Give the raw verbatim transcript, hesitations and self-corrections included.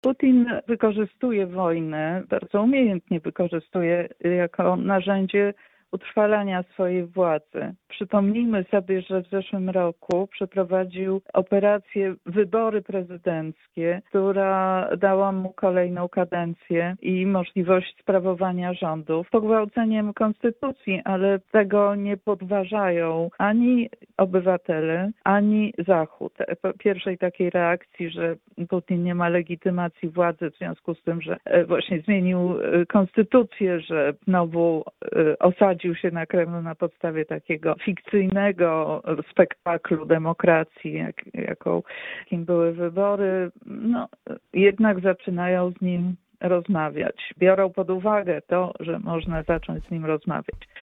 Putin wykorzystuje wojnę, bardzo umiejętnie wykorzystuje jako narzędzie utrwalania swojej władzy. Przypomnijmy sobie, że w zeszłym roku przeprowadził operację wybory prezydenckie, która dała mu kolejną kadencję i możliwość sprawowania rządów pogwałceniem konstytucji, ale tego nie podważają ani obywatele, ani Zachód. Po pierwszej takiej reakcji, że Putin nie ma legitymacji władzy w związku z tym, że właśnie zmienił konstytucję, że znowu osadził się na Kremlu na podstawie takiego fikcyjnego spektaklu demokracji, jak, jaką jakim były wybory, no jednak zaczynają z nim rozmawiać. Biorą pod uwagę to, że można zacząć z nim rozmawiać.